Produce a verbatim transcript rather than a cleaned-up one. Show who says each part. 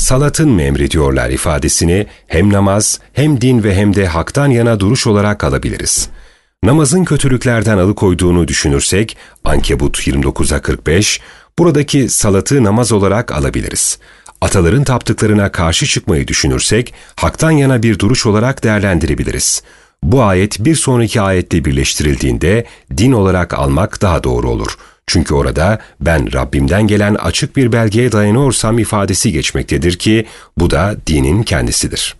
Speaker 1: salatın mı emrediyorlar ifadesini hem namaz, hem din ve hem de haktan yana duruş olarak alabiliriz. Namazın kötülüklerden alıkoyduğunu düşünürsek, Ankebut yirmi dokuza kırk beş, buradaki salatı namaz olarak alabiliriz. Ataların taptıklarına karşı çıkmayı düşünürsek, haktan yana bir duruş olarak değerlendirebiliriz. Bu ayet bir sonraki ayetle birleştirildiğinde din olarak almak daha doğru olur. Çünkü orada ben Rabbimden gelen açık bir belgeye dayanıyorsam ifadesi geçmektedir ki bu da dinin kendisidir.